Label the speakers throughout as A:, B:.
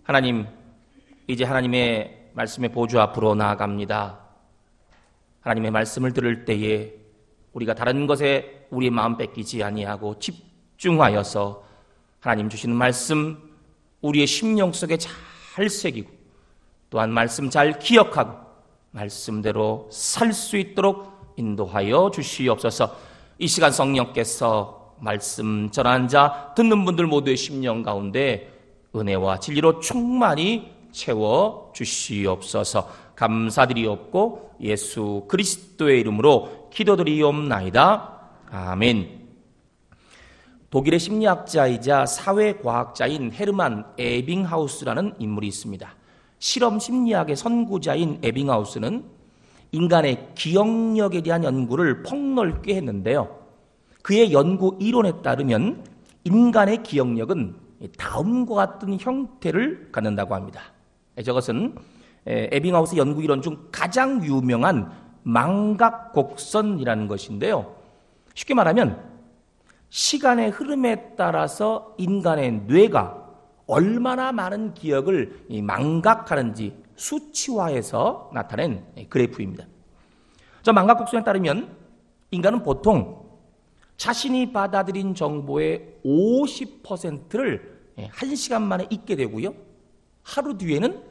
A: 하나님, 이제 하나님의 말씀의 보좌 앞으로 나아갑니다. 하나님의 말씀을 들을 때에 우리가 다른 것에 우리의 마음 뺏기지 아니하고 집중하여서 하나님 주시는 말씀 우리의 심령 속에 잘 새기고 또한 말씀 잘 기억하고 말씀대로 살 수 있도록 인도하여 주시옵소서. 이 시간 성령께서 말씀 전하는 자 듣는 분들 모두의 심령 가운데 은혜와 진리로 충만히 채워 주시옵소서. 감사드리옵고 예수 그리스도의 이름으로 기도드리옵나이다. 아멘. 독일의 심리학자이자 사회과학자인 헤르만 에빙하우스라는 인물이 있습니다. 실험 심리학의 선구자인 에빙하우스는 인간의 기억력에 대한 연구를 폭넓게 했는데요. 그의 연구 이론에 따르면 인간의 기억력은 다음과 같은 형태를 갖는다고 합니다. 저것은 에빙하우스 연구 이론 중 가장 유명한 망각곡선이라는 것인데요. 쉽게 말하면 시간의 흐름에 따라서 인간의 뇌가 얼마나 많은 기억을 망각하는지 수치화해서 나타낸 그래프입니다. 저 망각곡선에 따르면 인간은 보통 자신이 받아들인 정보의 50%를 1시간 만에 잊게 되고요. 하루 뒤에는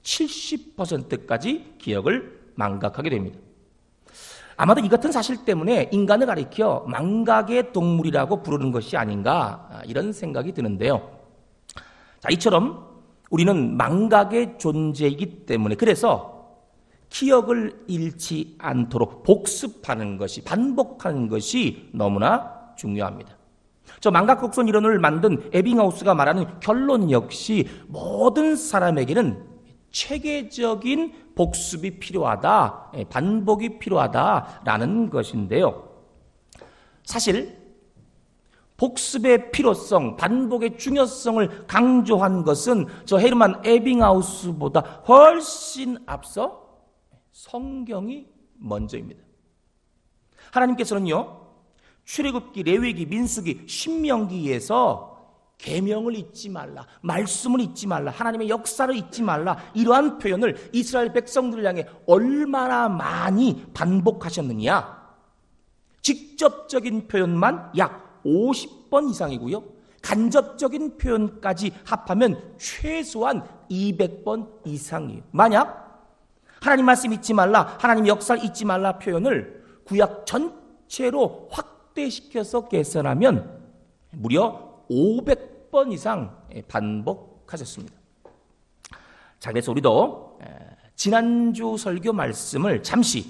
A: 70%까지 기억을 망각하게 됩니다. 아마도 이 같은 사실 때문에 인간을 가리켜 망각의 동물이라고 부르는 것이 아닌가 이런 생각이 드는데요. 자, 이처럼 우리는 망각의 존재이기 때문에 그래서 기억을 잃지 않도록 복습하는 것이 반복하는 것이 너무나 중요합니다. 저 망각곡선 이론을 만든 에빙하우스가 말하는 결론 역시 모든 사람에게는 체계적인 복습이 필요하다, 반복이 필요하다라는 것인데요. 사실 복습의 필요성, 반복의 중요성을 강조한 것은 저 헤르만 에빙하우스보다 훨씬 앞서 성경이 먼저입니다. 하나님께서는요, 출애굽기, 레위기, 민수기, 신명기에서 계명을 잊지 말라, 말씀을 잊지 말라, 하나님의 역사를 잊지 말라 이러한 표현을 이스라엘 백성들을 향해 얼마나 많이 반복하셨느냐. 직접적인 표현만 약 50번 이상이고요. 간접적인 표현까지 합하면 최소한 200번 이상이에요. 만약 하나님 말씀 잊지 말라, 하나님 역사를 잊지 말라 표현을 구약 전체로 확대시켜서 계산하면 무려 500번 이상 반복하셨습니다. 자, 그래서 우리도 지난주 설교 말씀을 잠시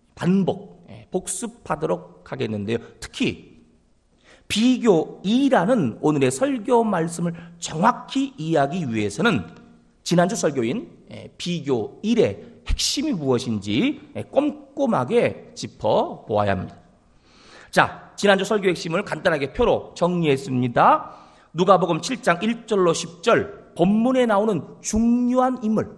A: 복습하도록 하겠는데요. 특히 비교 2라는 오늘의 설교 말씀을 정확히 이해하기 위해서는 지난주 설교인 비교 1의 핵심이 무엇인지 꼼꼼하게 짚어보아야 합니다. 자, 지난주 설교 핵심을 간단하게 표로 정리했습니다. 누가복음 7장 1절로 10절 본문에 나오는 중요한 인물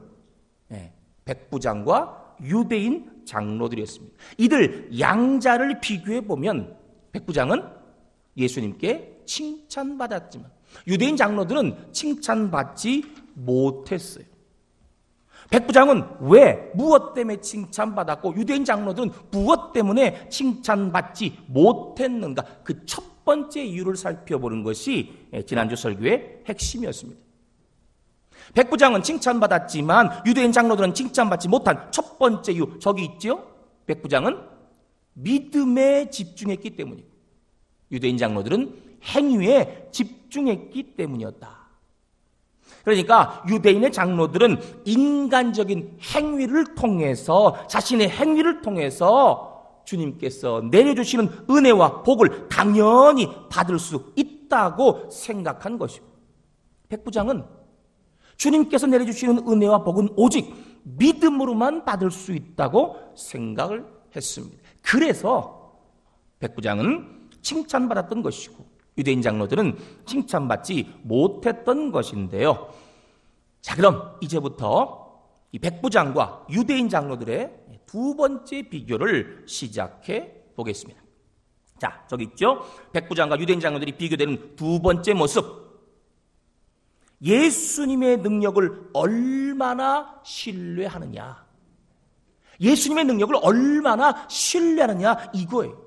A: 백부장과 유대인 장로들이었습니다. 이들 양자를 비교해보면 백부장은 예수님께 칭찬받았지만 유대인 장로들은 칭찬받지 못했어요. 백부장은 왜, 무엇 때문에 칭찬받았고 유대인 장로들은 무엇 때문에 칭찬받지 못했는가? 그 첫 번째 이유를 살펴보는 것이 지난주 설교의 핵심이었습니다. 백부장은 칭찬받았지만 유대인 장로들은 칭찬받지 못한 첫 번째 이유, 저기 있죠? 백부장은 믿음에 집중했기 때문이고 유대인 장로들은 행위에 집중했기 때문이었다. 그러니까 유대인의 장로들은 인간적인 행위를 통해서, 자신의 행위를 통해서 주님께서 내려주시는 은혜와 복을 당연히 받을 수 있다고 생각한 것이고, 백부장은 주님께서 내려주시는 은혜와 복은 오직 믿음으로만 받을 수 있다고 생각을 했습니다. 그래서 백부장은 칭찬받았던 것이고 유대인 장로들은 칭찬받지 못했던 것인데요. 자, 그럼 이제부터 이 백부장과 유대인 장로들의 두 번째 비교를 시작해 보겠습니다. 자, 저기 있죠? 백부장과 유대인 장로들이 비교되는 두 번째 모습. 예수님의 능력을 얼마나 신뢰하느냐, 예수님의 능력을 얼마나 신뢰하느냐 이거예요.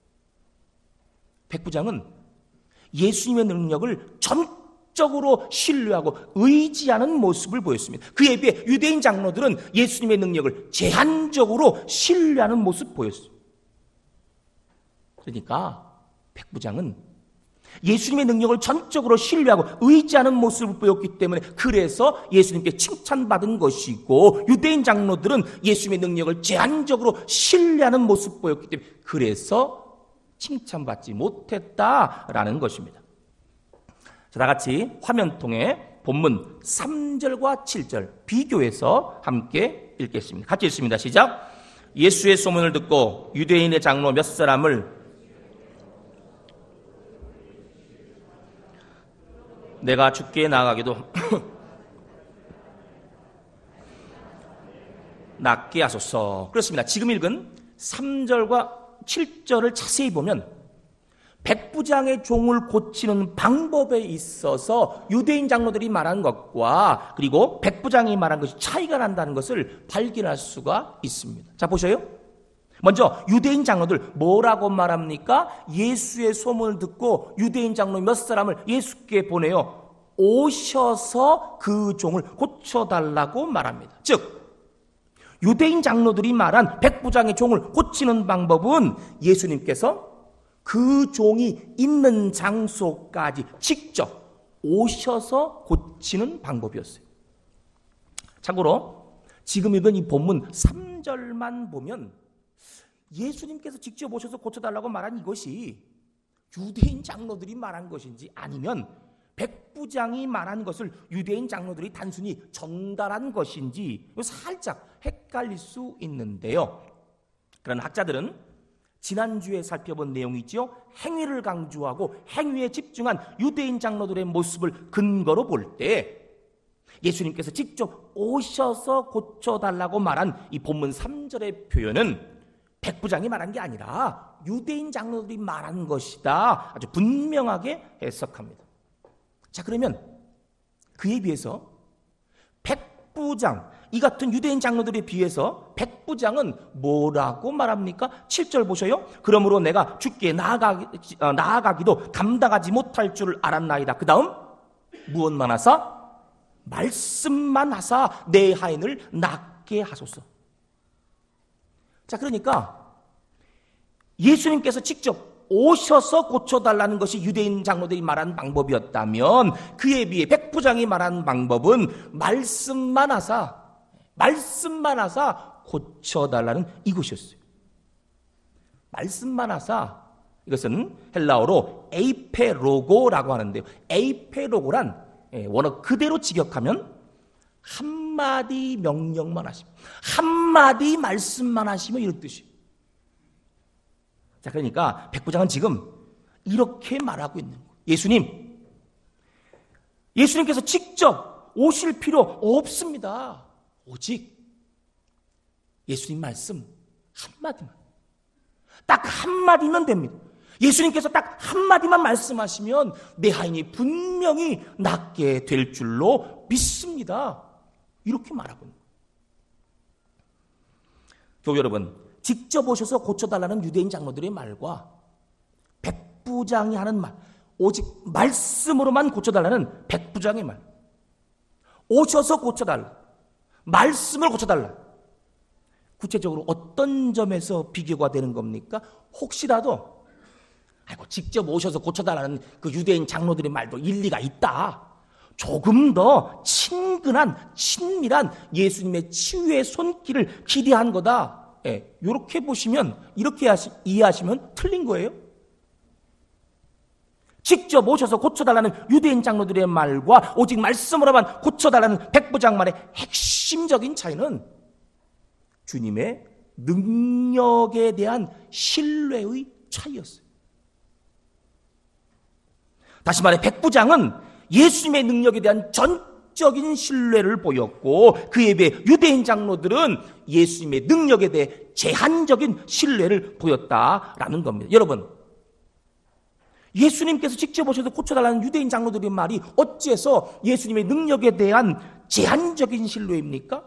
A: 백부장은 예수님의 능력을 전적으로 신뢰하고 의지하는 모습을 보였습니다. 그에 비해 유대인 장로들은 예수님의 능력을 제한적으로 신뢰하는 모습을 보였어요. 그러니까 백부장은 예수님의 능력을 전적으로 신뢰하고 의지하는 모습을 보였기 때문에 그래서 예수님께 칭찬받은 것이고, 유대인 장로들은 예수님의 능력을 제한적으로 신뢰하는 모습을 보였기 때문에 그래서 칭찬받지 못했다라는 것입니다. 자, 다 같이 화면 통해 본문 3절과 7절 비교해서 함께 읽겠습니다. 같이 읽습니다. 시작. 예수의 소문을 듣고 유대인의 장로 몇 사람을 내가 죽게 나아가기도 낫게 하소서. 그렇습니다. 지금 읽은 3절과 7절을 자세히 보면 백부장의 종을 고치는 방법에 있어서 유대인 장로들이 말한 것과 그리고 백부장이 말한 것이 차이가 난다는 것을 발견할 수가 있습니다. 자, 보셔요. 먼저 유대인 장로들 뭐라고 말합니까? 예수의 소문을 듣고 유대인 장로 몇 사람을 예수께 보내요. 오셔서 그 종을 고쳐달라고 말합니다. 즉 유대인 장로들이 말한 백부장의 종을 고치는 방법은 예수님께서 그 종이 있는 장소까지 직접 오셔서 고치는 방법이었어요. 참고로 지금 읽은 이 본문 3절만 보면 예수님께서 직접 오셔서 고쳐달라고 말한 이것이 유대인 장로들이 말한 것인지 아니면 백부장이 말한 것을 유대인 장로들이 단순히 전달한 것인지 살짝 헷갈릴 수 있는데요. 그러나 학자들은 지난주에 살펴본 내용이지요. 행위를 강조하고 행위에 집중한 유대인 장로들의 모습을 근거로 볼 때 예수님께서 직접 오셔서 고쳐달라고 말한 이 본문 3절의 표현은 백부장이 말한 게 아니라 유대인 장로들이 말한 것이다. 아주 분명하게 해석합니다. 자, 그러면 그에 비해서 백부장, 이 같은 유대인 장로들에 비해서 백부장은 뭐라고 말합니까? 7절 보셔요. 그러므로 내가 주께 나아가기도 감당하지 못할 줄을 알았나이다. 그 다음 무엇만 하사? 말씀만 하사 내 하인을 낫게 하소서. 자, 그러니까 예수님께서 직접 오셔서 고쳐달라는 것이 유대인 장로들이 말한 방법이었다면 그에 비해 백부장이 말한 방법은 말씀만 하사 고쳐달라는 이것이었어요. 말씀만 하사, 이것은 헬라어로 에이페로고라고 하는데요. 에이페로고란 원어 그대로 직역하면 한마디 명령만 하시면, 한마디 말씀만 하시면 이런 뜻이에요. 자, 그러니까 백부장은 지금 이렇게 말하고 있는 거예요. 예수님께서 직접 오실 필요 없습니다. 오직 예수님 말씀 한마디만, 딱 한마디면 됩니다. 예수님께서 딱 한마디만 말씀하시면 내 하인이 분명히 낫게 될 줄로 믿습니다. 이렇게 말하고 있는 거예요. 교우 여러분, 직접 오셔서 고쳐달라는 유대인 장로들의 말과 백부장이 하는 말, 오직 말씀으로만 고쳐달라는 백부장의 말, 오셔서 고쳐달라, 말씀을 고쳐달라, 구체적으로 어떤 점에서 비교가 되는 겁니까? 혹시라도 직접 오셔서 고쳐달라는 그 유대인 장로들의 말도 일리가 있다, 조금 더 친근한 친밀한 예수님의 치유의 손길을 기대한 거다, 이렇게 보시면, 이렇게 이해하시면 틀린 거예요. 직접 오셔서 고쳐달라는 유대인 장로들의 말과 오직 말씀으로만 고쳐달라는 백부장 말의 핵심적인 차이는 주님의 능력에 대한 신뢰의 차이였어요. 다시 말해 백부장은 예수님의 능력에 대한 전적인 신뢰를 보였고 그에 비해 유대인 장로들은 예수님의 능력에 대해 제한적인 신뢰를 보였다라는 겁니다. 여러분, 예수님께서 직접 오셔서 고쳐달라는 유대인 장로들의 말이 어째서 예수님의 능력에 대한 제한적인 신뢰입니까?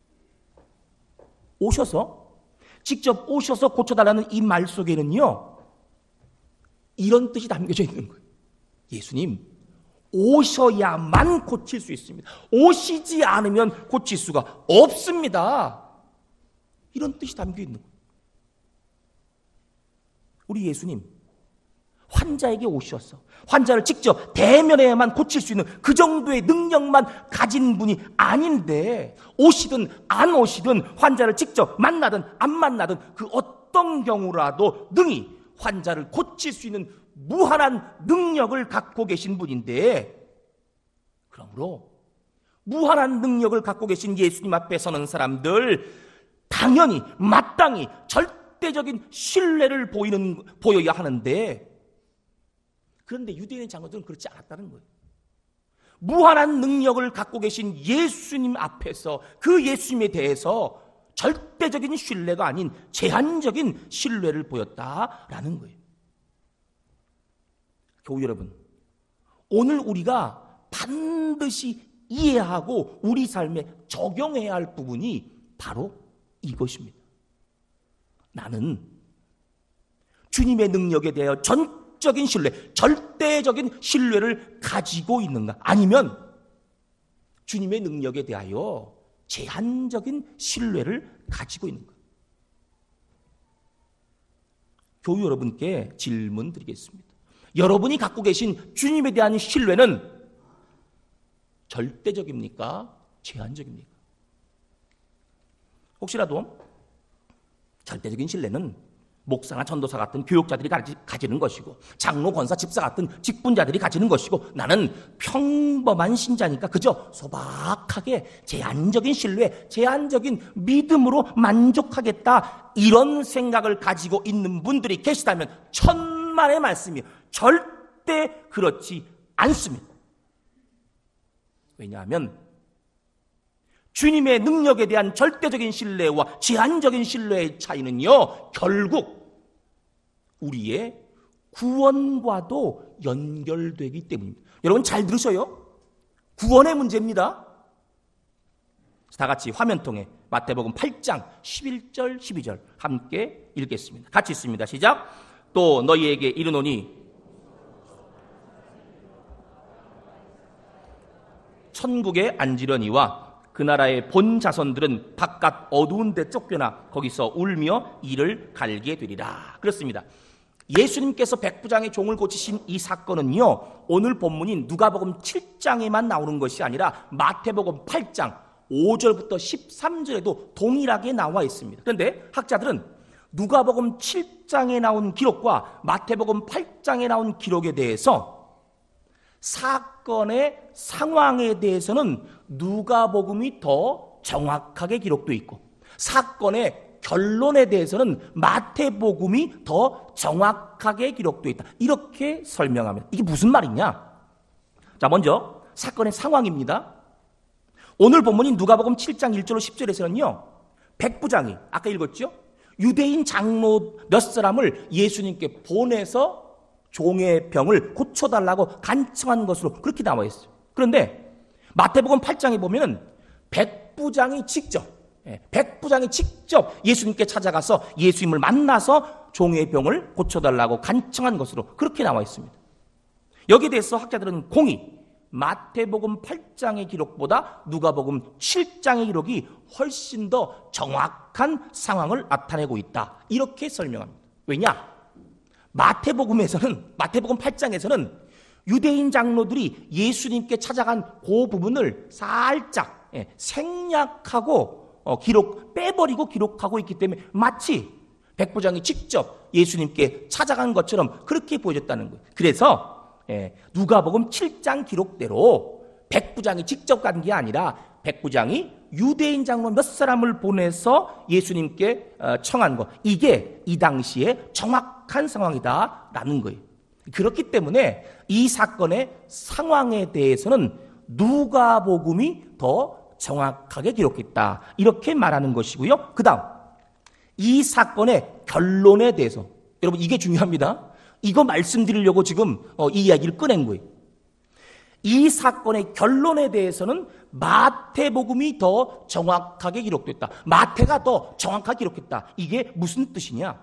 A: 직접 오셔서 고쳐달라는 이 말 속에는요, 이런 뜻이 담겨져 있는 거예요. 예수님, 오셔야만 고칠 수 있습니다. 오시지 않으면 고칠 수가 없습니다. 이런 뜻이 담겨 있는 거예요. 우리 예수님, 환자에게 오셔서 환자를 직접 대면해야만 고칠 수 있는 그 정도의 능력만 가진 분이 아닌데, 오시든 안 오시든 환자를 직접 만나든 안 만나든 그 어떤 경우라도 능히 환자를 고칠 수 있는 무한한 능력을 갖고 계신 분인데, 그러므로 무한한 능력을 갖고 계신 예수님 앞에 서는 사람들, 당연히 마땅히 절대적인 신뢰를 보여야 하는데, 그런데 유대인 장로들은 그렇지 않았다는 거예요. 무한한 능력을 갖고 계신 예수님 앞에서 그 예수님에 대해서 절대적인 신뢰가 아닌 제한적인 신뢰를 보였다라는 거예요. 교우 여러분, 오늘 우리가 반드시 이해하고 우리 삶에 적용해야 할 부분이 바로 이것입니다. 나는 주님의 능력에 대하여 전적인 신뢰, 절대적인 신뢰를 가지고 있는가? 아니면 주님의 능력에 대하여 제한적인 신뢰를 가지고 있는가? 교우 여러분께 질문 드리겠습니다. 여러분이 갖고 계신 주님에 대한 신뢰는 절대적입니까? 제한적입니까? 혹시라도 절대적인 신뢰는 목사나 전도사 같은 교육자들이 가지는 것이고, 장로, 권사, 집사 같은 직분자들이 가지는 것이고, 나는 평범한 신자니까 그저 소박하게 제한적인 신뢰, 제한적인 믿음으로 만족하겠다, 이런 생각을 가지고 있는 분들이 계시다면 천만의 말씀이요, 절대 그렇지 않습니다. 왜냐하면 주님의 능력에 대한 절대적인 신뢰와 제한적인 신뢰의 차이는요, 결국 우리의 구원과도 연결되기 때문입니다. 여러분 잘 들으셔요. 구원의 문제입니다. 다 같이 화면통에 마태복음 8장 11절 12절 함께 읽겠습니다. 같이 읽습니다. 시작. 또 너희에게 이르노니 천국에 앉으려니와 그 나라의 본 자손들은 바깥 어두운 데 쫓겨나 거기서 울며 이를 갈게 되리라. 그렇습니다. 예수님께서 백부장의 종을 고치신 이 사건은요, 오늘 본문인 누가복음 7장에만 나오는 것이 아니라 마태복음 8장 5절부터 13절에도 동일하게 나와 있습니다. 그런데 학자들은 누가복음 7장에 나온 기록과 마태복음 8장에 나온 기록에 대해서 사건의 상황에 대해서는 누가복음이 더 정확하게 기록되어 있고, 사건의 결론에 대해서는 마태복음이 더 정확하게 기록되어 있다, 이렇게 설명합니다. 이게 무슨 말이냐? 자, 먼저 사건의 상황입니다. 오늘 본문인 누가복음 7장 1절로 10절에서는요, 백부장이 아까 읽었죠? 유대인 장로 몇 사람을 예수님께 보내서 종의 병을 고쳐달라고 간청한 것으로 그렇게 나와 있어요. 그런데 마태복음 8장에 보면 백부장이 직접 예수님께 찾아가서 예수님을 만나서 종의 병을 고쳐달라고 간청한 것으로 그렇게 나와 있습니다. 여기에 대해서 학자들은 공히 마태복음 8장의 기록보다 누가복음 7장의 기록이 훨씬 더 정확한 상황을 나타내고 있다, 이렇게 설명합니다. 왜냐? 마태복음 8장에서는 유대인 장로들이 예수님께 찾아간 그 부분을 살짝 생략하고 빼버리고 기록하고 있기 때문에 마치 백부장이 직접 예수님께 찾아간 것처럼 그렇게 보여졌다는 거예요. 그래서 누가복음 7장 기록대로 백부장이 직접 간 게 아니라 백부장이 유대인 장로 몇 사람을 보내서 예수님께 청한 것, 이게 이 당시에 정확한 상황이다라는 거예요. 그렇기 때문에 이 사건의 상황에 대해서는 누가복음이 더 정확하게 기록했다, 이렇게 말하는 것이고요. 그 다음 이 사건의 결론에 대해서, 여러분 이게 중요합니다. 이거 말씀드리려고 지금 이 이야기를 꺼낸 거예요. 이 사건의 결론에 대해서는 마태복음이 더 정확하게 기록됐다. 마태가 더 정확하게 기록했다. 이게 무슨 뜻이냐?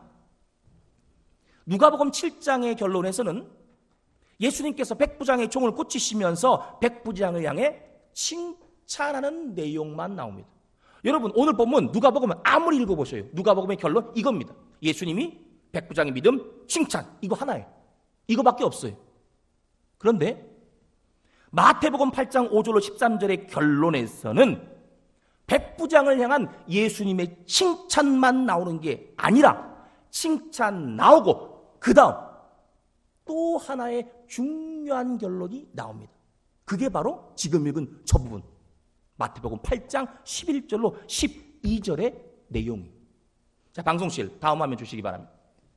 A: 누가복음 7장의 결론에서는 예수님께서 백부장의 종을 고치시면서 백부장을 향해 칭찬하는 내용만 나옵니다. 여러분, 오늘 본문 누가복음은 아무리 읽어보셔요. 누가복음의 결론 이겁니다. 예수님이 백부장의 믿음, 칭찬, 이거 하나예요. 이거밖에 없어요. 그런데 마태복음 8장 5절로 13절의 결론에서는 백부장을 향한 예수님의 칭찬만 나오는 게 아니라 칭찬 나오고 그 다음 또 하나의 중요한 결론이 나옵니다. 그게 바로 지금 읽은 저 부분, 마태복음 8장 11절로 12절의 내용이에요. 자, 방송실 다음 화면 주시기 바랍니다.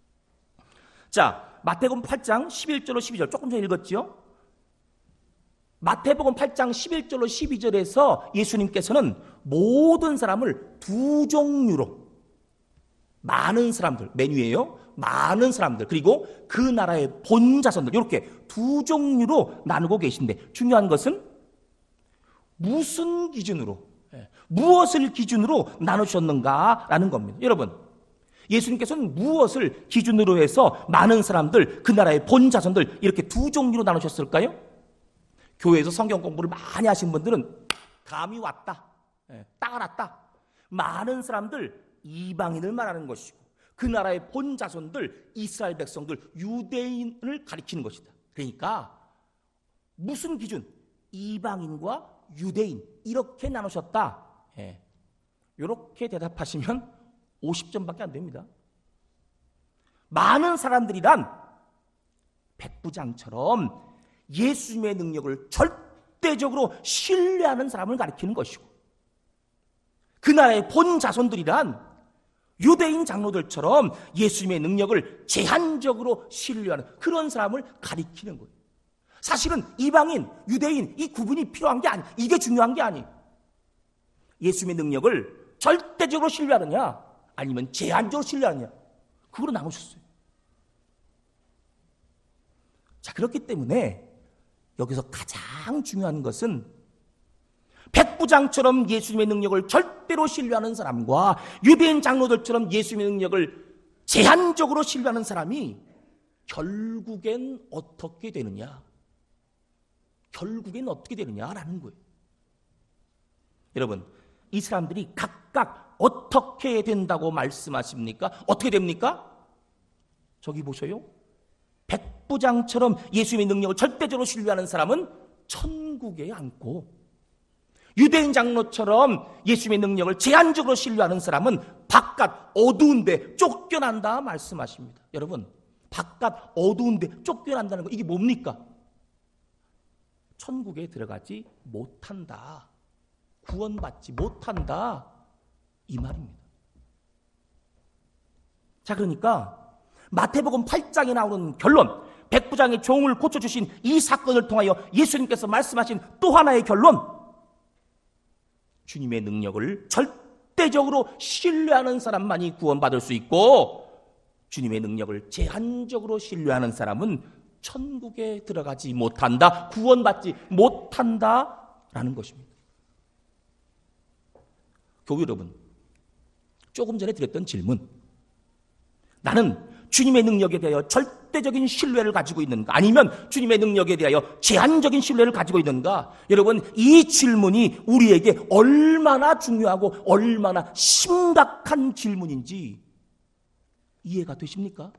A: 자, 마태복음 8장 11절로 12절 조금 전에 읽었죠? 마태복음 8장 11절로 12절에서 예수님께서는 모든 사람을 두 종류로, 많은 사람들, 메뉴예요. 많은 사람들, 그리고 그 나라의 본자손들, 이렇게 두 종류로 나누고 계신데, 중요한 것은 무슨 기준으로, 무엇을 기준으로 나누셨는가라는 겁니다. 여러분, 예수님께서는 무엇을 기준으로 해서 많은 사람들, 그 나라의 본자손들, 이렇게 두 종류로 나누셨을까요? 교회에서 성경 공부를 많이 하신 분들은 감이 왔다, 딱 알았다. 많은 사람들, 이방인을 말하는 것이고, 그 나라의 본자손들, 이스라엘 백성들, 유대인을 가리키는 것이다. 그러니까 무슨 기준? 이방인과 유대인, 이렇게 나누셨다. 이렇게 대답하시면 50점밖에 안 됩니다. 많은 사람들이란 백부장처럼 예수님의 능력을 절대적으로 신뢰하는 사람을 가리키는 것이고, 그 나라의 본자손들이란 유대인 장로들처럼 예수님의 능력을 제한적으로 신뢰하는 그런 사람을 가리키는 거예요. 사실은 이방인, 유대인 이 구분이 필요한 게 아니에요. 이게 중요한 게 아니에요. 예수님의 능력을 절대적으로 신뢰하느냐 아니면 제한적으로 신뢰하느냐, 그거로 나누셨어요. 자, 그렇기 때문에 여기서 가장 중요한 것은 백부장처럼 예수님의 능력을 절대로 신뢰하는 사람과 유대인 장로들처럼 예수님의 능력을 제한적으로 신뢰하는 사람이 결국엔 어떻게 되느냐, 결국엔 어떻게 되느냐라는 거예요. 여러분, 이 사람들이 각각 어떻게 된다고 말씀하십니까? 어떻게 됩니까? 저기 보셔요. 백부장처럼 예수님의 능력을 절대적으로 신뢰하는 사람은 천국에 앉고, 유대인 장로처럼 예수님의 능력을 제한적으로 신뢰하는 사람은 바깥 어두운 데 쫓겨난다 말씀하십니다. 여러분, 바깥 어두운 데 쫓겨난다는 거, 이게 뭡니까? 천국에 들어가지 못한다, 구원받지 못한다, 이 말입니다. 자, 그러니까 마태복음 8장에 나오는 결론, 백부장의 종을 고쳐주신 이 사건을 통하여 예수님께서 말씀하신 또 하나의 결론, 주님의 능력을 절대적으로 신뢰하는 사람만이 구원받을 수 있고, 주님의 능력을 제한적으로 신뢰하는 사람은 천국에 들어가지 못한다, 구원받지 못한다라는 것입니다. 교회 여러분, 조금 전에 드렸던 질문, 나는 주님의 능력에 대하여 절대적인 신뢰를 가지고 있는가, 아니면 주님의 능력에 대하여 제한적인 신뢰를 가지고 있는가? 여러분, 이 질문이 우리에게 얼마나 중요하고 얼마나 심각한 질문인지 이해가 되십니까?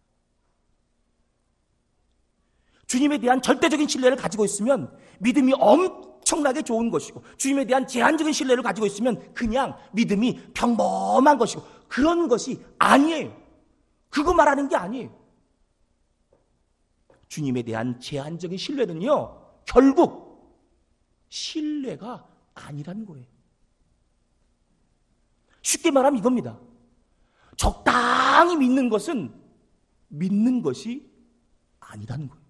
A: 주님에 대한 절대적인 신뢰를 가지고 있으면 믿음이 엄청나게 좋은 것이고, 주님에 대한 제한적인 신뢰를 가지고 있으면 그냥 믿음이 평범한 것이고, 그런 것이 아니에요. 그거 말하는 게 아니에요. 주님에 대한 제한적인 신뢰는요, 결국 신뢰가 아니라는 거예요. 쉽게 말하면 이겁니다. 적당히 믿는 것은 믿는 것이 아니라는 거예요.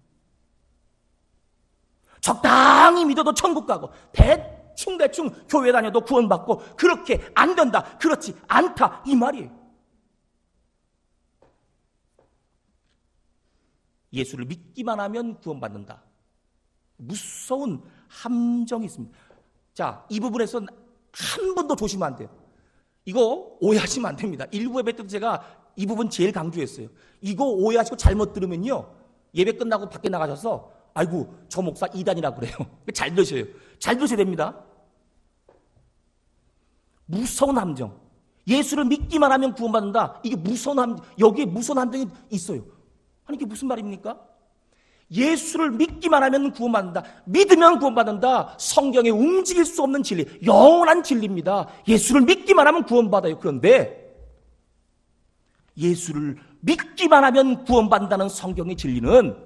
A: 적당히 믿어도 천국 가고, 대충 교회 다녀도 구원받고, 그렇게 안 된다, 그렇지 않다, 이 말이에요. 예수를 믿기만 하면 구원받는다. 무서운 함정이 있습니다. 자, 이 부분에서 한 번 더 조심하면 안 돼요. 이거 오해하시면 안 됩니다. 일부 예배 때도 제가 이 부분 제일 강조했어요. 이거 오해하시고 잘못 들으면요, 예배 끝나고 밖에 나가셔서 아이고 저 목사 이단이라고 그래요. 잘 들으셔요. 잘 들으셔야 됩니다. 무서운 함정. 예수를 믿기만 하면 구원받는다. 이게 무서운 함정. 여기에 무서운 함정이 있어요. 아니 이게 무슨 말입니까? 예수를 믿기만 하면 구원받는다. 믿으면 구원받는다. 성경에 움직일 수 없는 진리, 영원한 진리입니다. 예수를 믿기만 하면 구원받아요. 그런데 예수를 믿기만 하면 구원받는다는 성경의 진리는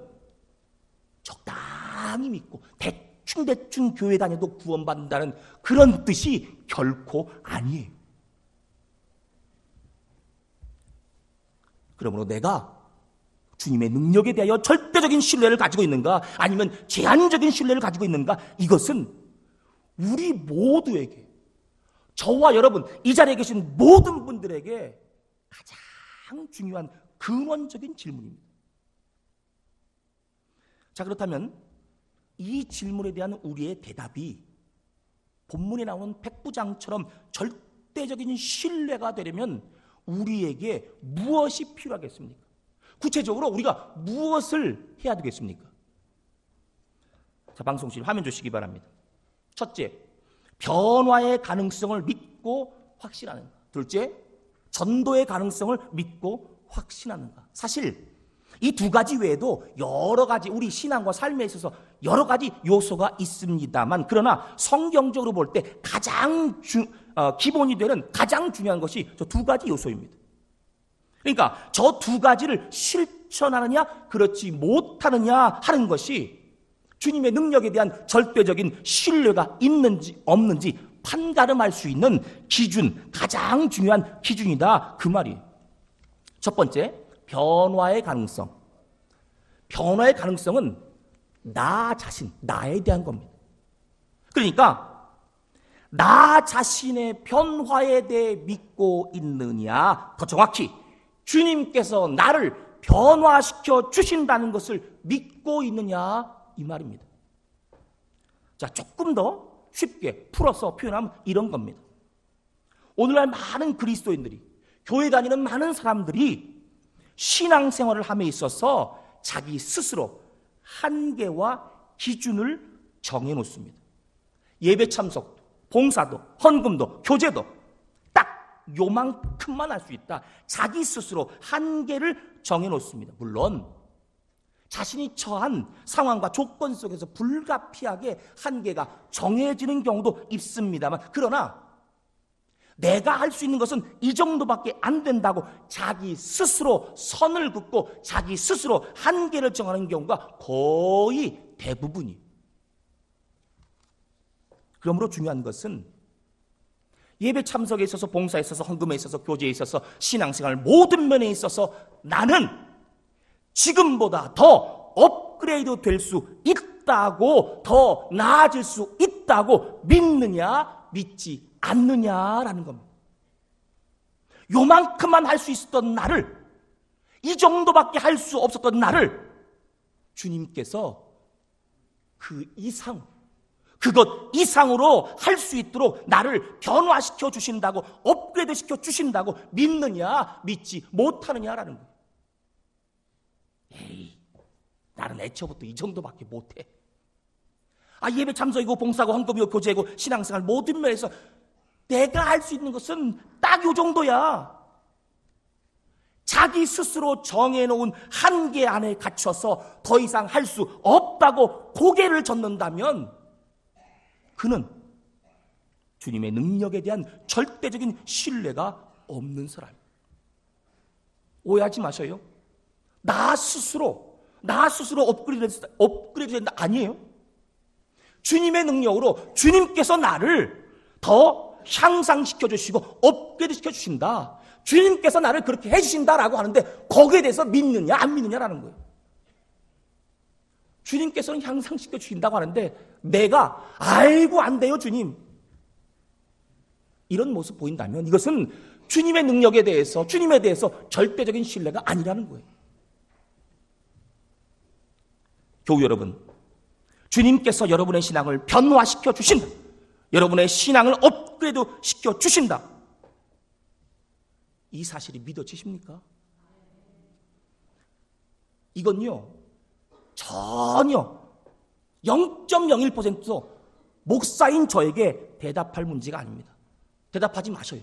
A: 적당히 믿고 대충 교회 다녀도 구원받는다는 그런 뜻이 결코 아니에요. 그러므로 내가 주님의 능력에 대하여 절대적인 신뢰를 가지고 있는가, 아니면 제한적인 신뢰를 가지고 있는가, 이것은 우리 모두에게, 저와 여러분, 이 자리에 계신 모든 분들에게 가장 중요한 근원적인 질문입니다. 자, 그렇다면 이 질문에 대한 우리의 대답이 본문에 나오는 백부장처럼 절대적인 신뢰가 되려면 우리에게 무엇이 필요하겠습니까? 구체적으로 우리가 무엇을 해야 되겠습니까? 자, 방송실 화면 주시기 바랍니다. 첫째, 변화의 가능성을 믿고 확신하는가. 둘째, 전도의 가능성을 믿고 확신하는가. 사실 이 두 가지 외에도 여러 가지 우리 신앙과 삶에 있어서 여러 가지 요소가 있습니다만, 그러나 성경적으로 볼 때 가장 기본이 되는 가장 중요한 것이 저 두 가지 요소입니다. 그러니까 저 두 가지를 실천하느냐 그렇지 못하느냐 하는 것이 주님의 능력에 대한 절대적인 신뢰가 있는지 없는지 판가름할 수 있는 기준, 가장 중요한 기준이다, 그 말이에요. 첫 번째, 변화의 가능성. 변화의 가능성은 나 자신, 나에 대한 겁니다. 그러니까 나 자신의 변화에 대해 믿고 있느냐, 더 정확히 주님께서 나를 변화시켜 주신다는 것을 믿고 있느냐, 이 말입니다. 자, 조금 더 쉽게 풀어서 표현하면 이런 겁니다. 오늘날 많은 그리스도인들이, 교회 다니는 많은 사람들이 신앙생활을 함에 있어서 자기 스스로 한계와 기준을 정해놓습니다. 예배 참석도, 봉사도, 헌금도, 교제도 딱 요만큼만 할 수 있다. 자기 스스로 한계를 정해놓습니다. 물론 자신이 처한 상황과 조건 속에서 불가피하게 한계가 정해지는 경우도 있습니다만, 그러나 내가 할 수 있는 것은 이 정도밖에 안 된다고 자기 스스로 선을 긋고 자기 스스로 한계를 정하는 경우가 거의 대부분이에요. 그러므로 중요한 것은 예배 참석에 있어서, 봉사에 있어서, 헌금에 있어서, 교제에 있어서, 신앙생활 모든 면에 있어서 나는 지금보다 더 업그레이드 될 수 있다고, 더 나아질 수 있다고 믿느냐 믿지 않느냐라는 겁니다. 요만큼만 할 수 있었던 나를, 이 정도밖에 할 수 없었던 나를 주님께서 그 이상, 그것 이상으로 할 수 있도록 나를 변화시켜 주신다고, 업그레이드 시켜 주신다고 믿느냐 믿지 못하느냐라는 거예요. 에이, 나는 애초부터 이 정도밖에 못해. 예배 참석이고 봉사고 헌금이고 교제고 신앙생활 모든 면에서 내가 할 수 있는 것은 딱 요 정도야. 자기 스스로 정해놓은 한계 안에 갇혀서 더 이상 할 수 없다고 고개를 젓는다면 그는 주님의 능력에 대한 절대적인 신뢰가 없는 사람. 오해하지 마셔요. 나 스스로 업그레이드 된다 아니에요. 주님의 능력으로 주님께서 나를 더 향상시켜 주시고 업그레이드 시켜 주신다. 주님께서 나를 그렇게 해주신다라고 하는데 거기에 대해서 믿느냐 안 믿느냐라는 거예요. 주님께서는 향상시켜 주신다고 하는데 내가 아이고 안 돼요 주님, 이런 모습 보인다면 이것은 주님의 능력에 대해서, 주님에 대해서 절대적인 신뢰가 아니라는 거예요. 교우 여러분, 주님께서 여러분의 신앙을 변화시켜 주신다. 여러분의 신앙을 업그레이드 시켜 주신다. 이 사실이 믿어지십니까? 이건요, 전혀 0.01%도 목사인 저에게 대답할 문제가 아닙니다. 대답하지 마셔요.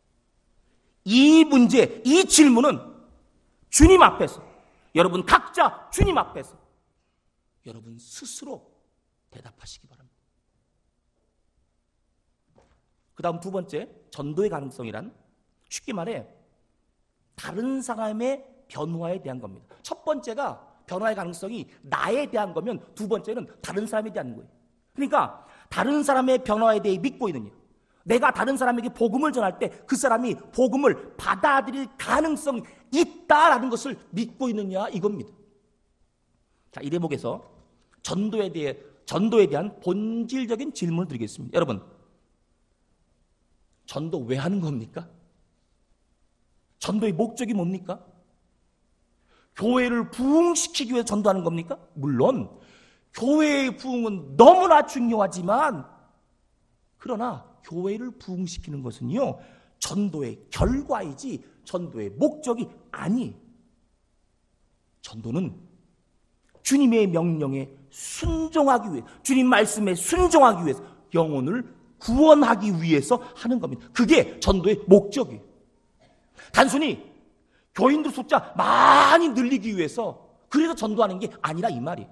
A: 이 문제, 이 질문은 주님 앞에서, 여러분 각자 주님 앞에서 여러분 스스로 대답하시기 바랍니다. 그 다음 두 번째, 전도의 가능성이란 쉽게 말해 다른 사람의 변화에 대한 겁니다. 첫 번째가 변화의 가능성이 나에 대한 거면 두 번째는 다른 사람에 대한 거예요. 그러니까 다른 사람의 변화에 대해 믿고 있느냐, 내가 다른 사람에게 복음을 전할 때 그 사람이 복음을 받아들일 가능성이 있다라는 것을 믿고 있느냐, 이겁니다. 자, 이 대목에서 전도에 대한 본질적인 질문을 드리겠습니다. 여러분, 전도 왜 하는 겁니까? 전도의 목적이 뭡니까? 교회를 부흥시키기 위해 전도하는 겁니까? 물론 교회의 부흥은 너무나 중요하지만, 그러나 교회를 부흥시키는 것은요, 전도의 결과이지 전도의 목적이 아니에요. 전도는 주님의 명령에 순종하기 위해, 주님 말씀에 순종하기 위해서, 영혼을 구원하기 위해서 하는 겁니다. 그게 전도의 목적이에요. 단순히 교인들 숫자 많이 늘리기 위해서 그래서 전도하는 게 아니라 이 말이에요.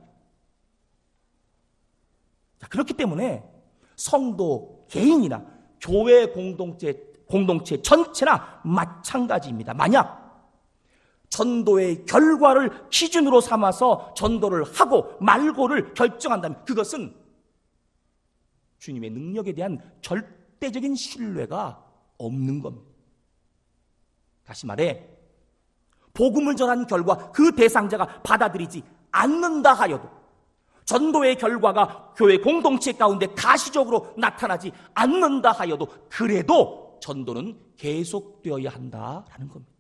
A: 자, 그렇기 때문에 성도 개인이나 교회 공동체 전체나 마찬가지입니다. 만약 전도의 결과를 기준으로 삼아서 전도를 하고 말고를 결정한다면 그것은 주님의 능력에 대한 절대적인 신뢰가 없는 겁니다. 다시 말해, 복음을 전한 결과 그 대상자가 받아들이지 않는다 하여도, 전도의 결과가 교회 공동체 가운데 가시적으로 나타나지 않는다 하여도, 그래도 전도는 계속되어야 한다라는 겁니다.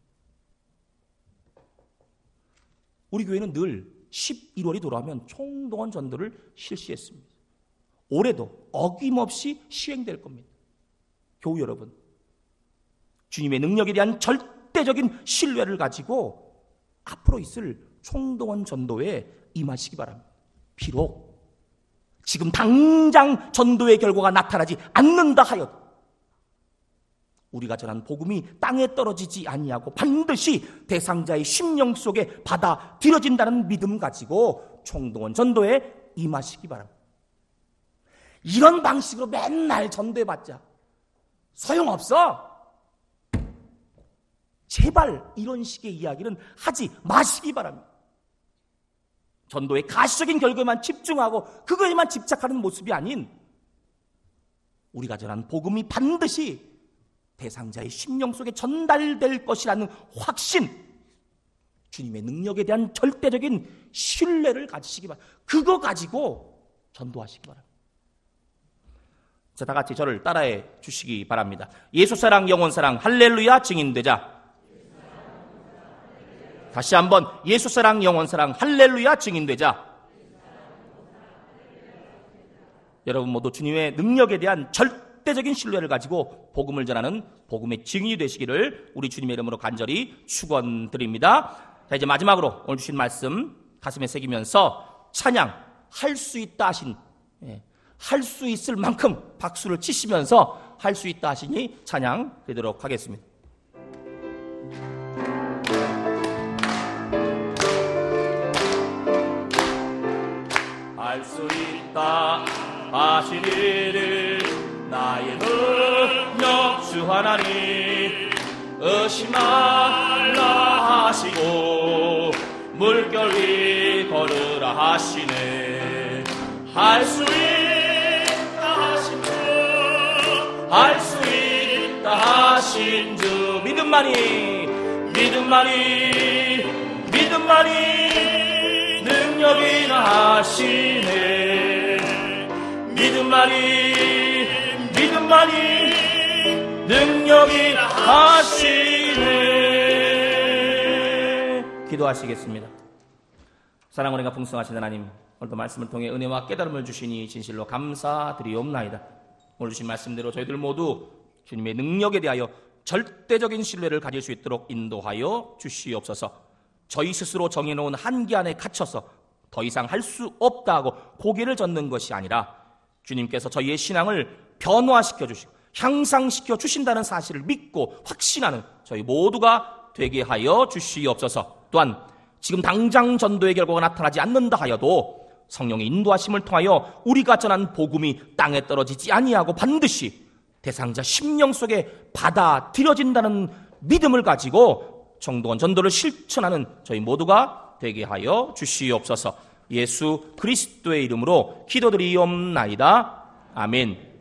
A: 우리 교회는 늘 11월이 돌아오면 총동원 전도를 실시했습니다. 올해도 어김없이 시행될 겁니다. 교우 여러분, 주님의 능력에 대한 절대적인 신뢰를 가지고 앞으로 있을 총동원 전도에 임하시기 바랍니다. 비록 지금 당장 전도의 결과가 나타나지 않는다 하여도 우리가 전한 복음이 땅에 떨어지지 아니하고 반드시 대상자의 심령 속에 받아들여진다는 믿음 가지고 총동원 전도에 임하시기 바랍니다. 이런 방식으로 맨날 전도해봤자 소용없어. 제발 이런 식의 이야기는 하지 마시기 바랍니다. 전도의 가시적인 결과에만 집중하고 그거에만 집착하는 모습이 아닌, 우리가 전한 복음이 반드시 대상자의 심령 속에 전달될 것이라는 확신, 주님의 능력에 대한 절대적인 신뢰를 가지시기 바랍니다. 그거 가지고 전도하시기 바랍니다. 자, 다 같이 저를 따라해 주시기 바랍니다. 예수사랑 영혼사랑 할렐루야 증인되자. 다시 한번 예수사랑 영혼사랑 할렐루야 증인되자. 여러분 모두 주님의 능력에 대한 절대적인 신뢰를 가지고 복음을 전하는 복음의 증인이 되시기를 우리 주님의 이름으로 간절히 축원드립니다. 자, 이제 마지막으로 오늘 주신 말씀 가슴에 새기면서 찬양 할 수 있다 하신, 할 수 있을 만큼 박수를 치시면서 할 수 있다 하시니 찬양 드리도록 하겠습니다. 할 수 있다 하시니를 나의 능력 주 하나님 의심 말라 하시고 물결 위 걸으라 하시네. 할 수 있다 하신 주, 할 수 있다 하신 주, 믿음만이 능력이나 하시네. 믿음만이 능력이나 하시네. 기도하시겠습니다. 사랑하는 풍성하신 하나님, 오늘도 말씀을 통해 은혜와 깨달음을 주시니 진실로 감사드리옵나이다. 오늘 주신 말씀대로 저희들 모두 주님의 능력에 대하여 절대적인 신뢰를 가질 수 있도록 인도하여 주시옵소서. 저희 스스로 정해놓은 한계 안에 갇혀서 더 이상 할 수 없다 하고 고개를 젓는 것이 아니라 주님께서 저희의 신앙을 변화시켜 주시고 향상시켜 주신다는 사실을 믿고 확신하는 저희 모두가 되게 하여 주시옵소서. 또한 지금 당장 전도의 결과가 나타나지 않는다 하여도 성령의 인도하심을 통하여 우리가 전한 복음이 땅에 떨어지지 아니하고 반드시 대상자 심령 속에 받아들여진다는 믿음을 가지고 정동원 전도를 실천하는 저희 모두가 되게 하여 주시옵소서. 예수 그리스도의 이름으로 기도드리옵나이다. 아멘.